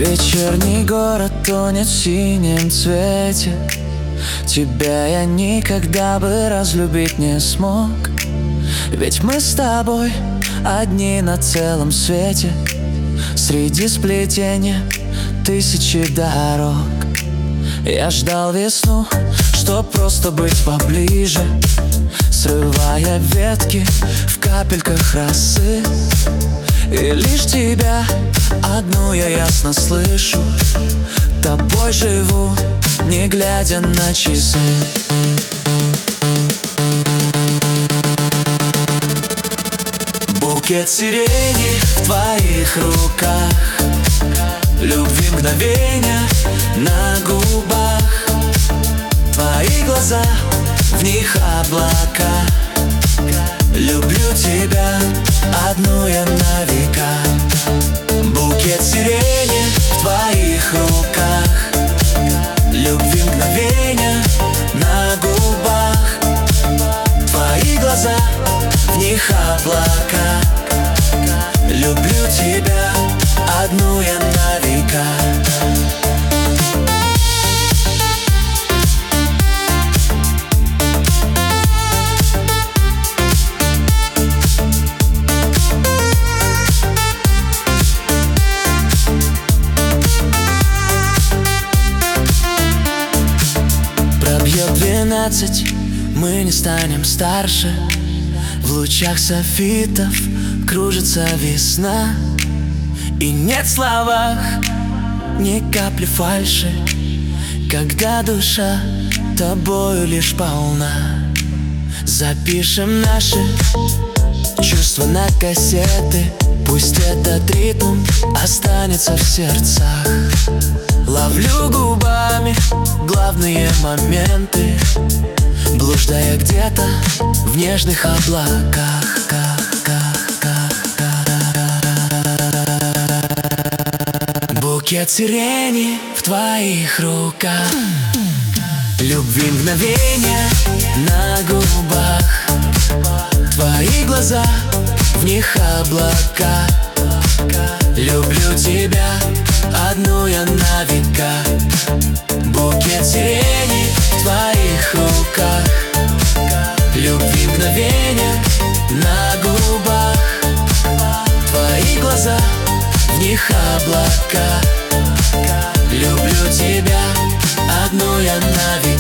Вечерний город тонет в синем цвете. Тебя я никогда бы разлюбить не смог, ведь мы с тобой одни на целом свете, среди сплетения тысячи дорог. Я ждал весну, чтоб просто быть поближе, срывая ветки в капельках росы. И лишь тебя одну я ясно слышу, тобой живу, не глядя на часы. Букет сирени в твоих руках, любви мгновения на губах. Твои глаза, в них облака. Люблю тебя, одну я на века. Букет сирени в твоих руках, любви мгновения на губах. Твои глаза, в них облака. Люблю тебя, одну я на века. Пробьет 12, мы не станем старше. В лучах софитов кружится весна. И нет в словах ни капли фальши, когда душа тобою лишь полна. Запишем наши чувства на кассеты, пусть этот ритм останется в сердцах. Ловлю губами главные моменты, блуждая где-то в нежных облаках. Букет сирени в твоих руках, любви мгновения на губах. Твои глаза, в них облака. Люблю тебя, одну я на века. Букет сирени в твоих руках, любви мгновения на губах. Твои глаза, в них облака. Люблю тебя, одну я на века.